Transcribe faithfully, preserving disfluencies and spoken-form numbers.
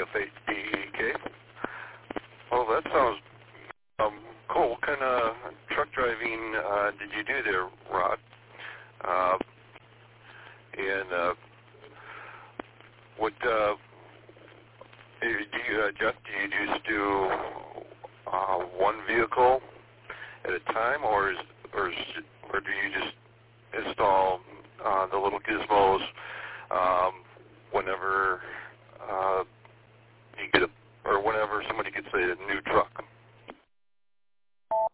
F eight D E K. Well, that sounds um, cool. What kind of truck driving uh, did you do there, Rod? Uh, and uh, what uh, do you, uh, Jeff? Do you just do uh, one vehicle at a time, or is, or is, or do you just install uh, the little gizmos um, whenever uh, you get a, or whenever somebody gets a new truck?